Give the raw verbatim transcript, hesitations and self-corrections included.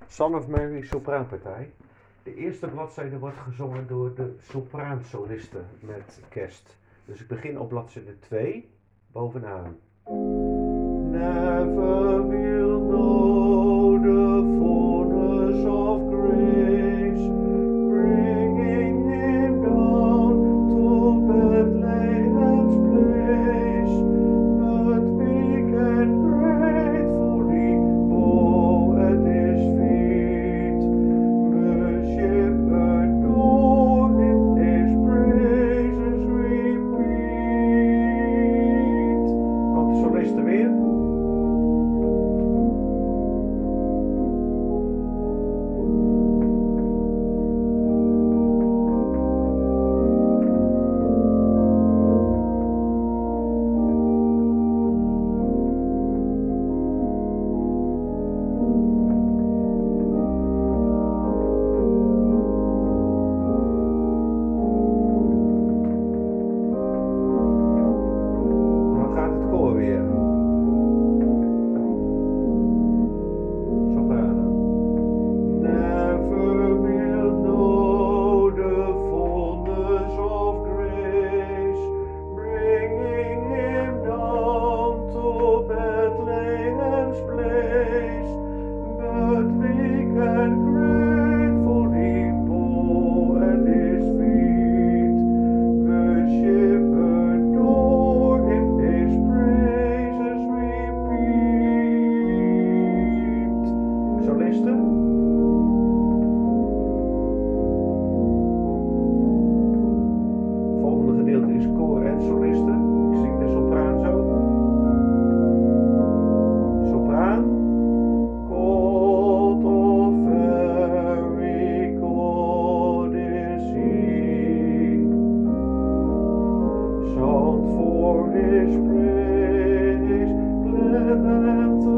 Son of Mary sopraanpartij. De eerste bladzijde wordt gezongen door de sopraansoliste met kerst. Dus ik begin op bladzijde twee, bovenaan. Never will know the fullness of grace, bringing him down to Bethlehem's place. But we can gratefully bow at his feet, worship, adore him, his praises repeat. Komt de soliste weer? Dan gaat het koor weer. Soprano. Never will know the fullness of grace, bringing him down to Bethlehem's place. But we can gratefully bow at his feet, worship, adore him, his praises repeat. Soliste. Volgende gedeelte is koor en soliste. Ik zing de sopraan zo. Sopraan. Cold of very cold is he, sought for his praise, glad and